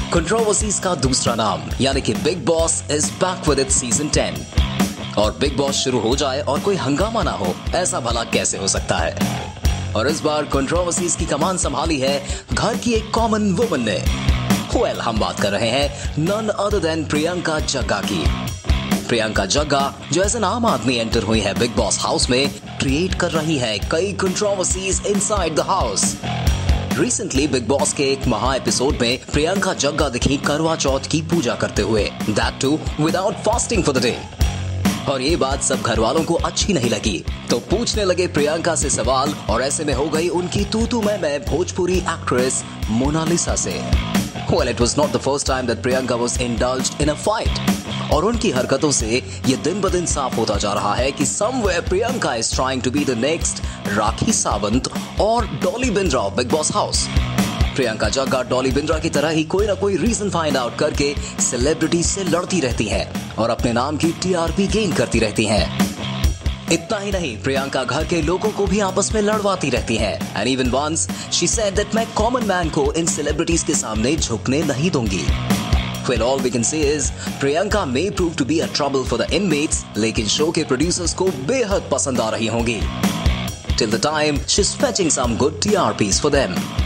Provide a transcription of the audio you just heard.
Controversies का दूसरा नाम यानी कि Bigg Boss is back with its season 10। और बिग बॉस शुरू हो जाए और कोई हंगामा ना हो, ऐसा भला कैसे हो सकता है। और इस बार कंट्रोवर्सीज की कमान संभाली है घर की एक कॉमन वुमन ने। हम बात कर रहे हैं none other than Priyanka Jagga की। प्रियंका जग्गा जो एज एन आम आदमी एंटर हुई है बिग बॉस हाउस में, क्रिएट कर रही है कई controversies inside the house. Recently Bigg Boss के एक महा एपिसोड में प्रियंका जग्गा दिखी करवा चौथ की पूजा करते हुए, that too without fasting for the day. और ये बात सब घर वालों को अच्छी नहीं लगी, तो पूछने लगे प्रियंका से सवाल, और ऐसे में हो गई उनकी तू मैं भोजपुरी एक्ट्रेस मोनालिसा से। Well, it was not the first time that Priyanka was indulged in a fight. और उनकी हरकतों से ये दिन ब दिन साफ होता जा रहा है कि somewhere Priyanka is trying to be the next Rakhi Sawant और डॉली बिंद्रा ऑफ बिग बॉस हाउस। प्रियंका जग्गा डॉली बिंद्रा की तरह ही कोई ना कोई रीजन फाइंड आउट करके सेलिब्रिटी से लड़ती रहती हैं और अपने नाम की टीआरपी गेन करती रहती हैं। इतना ही नहीं, प्रियंका घर के लोगों को भी आपस में लड़वाती रहती हैं। And even once she said that मैं कॉमन मैन को इन सेलिब्रिटीज के सामने झुकने नहीं दूंगी। Well, all we can say is Priyanka may prove to be a trouble for the inmates, लेकिन शो के प्रोड्यूसर्स को बेहद पसंद आ रही होंगी। Till the time she's fetching some good TRPs for them.